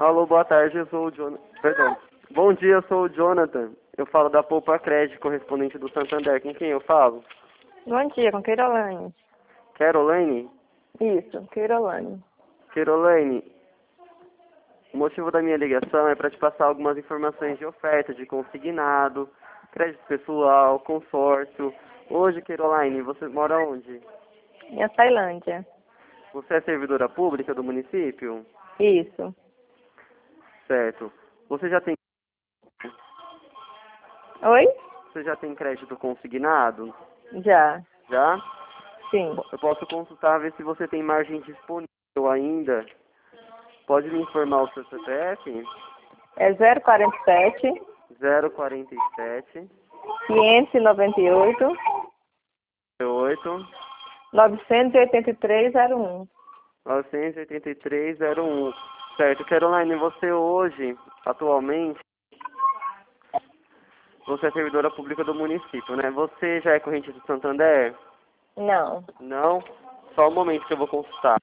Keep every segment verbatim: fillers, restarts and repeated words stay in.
Alô, boa tarde, eu sou o Jonathan. Perdão. Bom dia, eu sou o Jonathan. Eu falo da Poupa Crédito, correspondente do Santander. Com quem eu falo? Bom dia, com Queirolane. Caroline? Isso, Queirolane. Caroline, o motivo da minha ligação é para te passar algumas informações de oferta, de consignado, crédito pessoal, consórcio. Hoje, Caroline, você mora onde? Em a Tailândia. Você é servidora pública do município? Isso. Certo. Você já tem, Oi? você já tem crédito consignado? Já. Já? Sim. Eu posso consultar, ver se você tem margem disponível ainda. Pode me informar o seu C P F? É zero quarenta e sete, zero quarenta e sete, quinhentos e noventa e oito, oito, novecentos e oitenta e três zero um. novecentos e oitenta e três zero um. Certo. Caroline, você hoje, atualmente, você é servidora pública do município, né? Você já é corrente do Santander? Não. Não? Só um momento que eu vou consultar.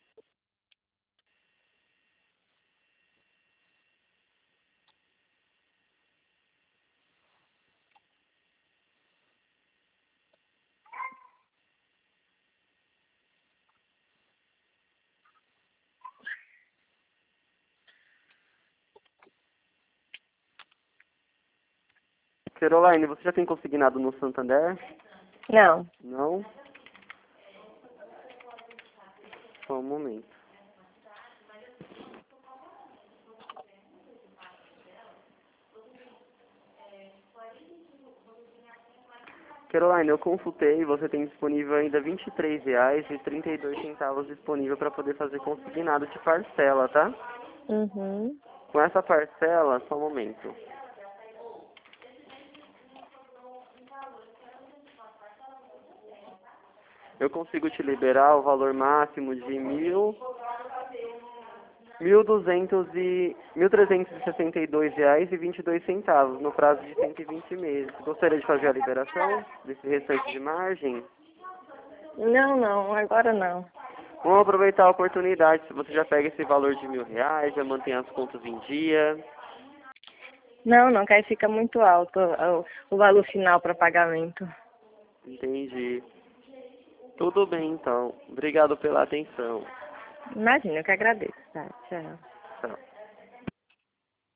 Caroline, você já tem consignado no Santander? Não. Não? Só um momento. Caroline, eu consultei, você tem disponível ainda vinte e três reais e trinta e dois centavos disponível para poder fazer consignado de parcela, tá? Uhum. Com essa parcela, só um momento. Eu consigo te liberar o valor máximo de mil, mil duzentos e mil trezentos e sessenta e dois reais e vinte e dois centavos no prazo de cento e vinte meses. Gostaria de fazer a liberação desse restante de margem? Não, não, agora não. Vamos aproveitar a oportunidade. Se você já pega esse valor de mil reais, já mantém as contas em dia. Não, não, que aí fica muito alto o, o valor final para pagamento. Entendi. Tudo bem, então. Obrigado pela atenção. Imagina, eu que agradeço. Tá, tchau.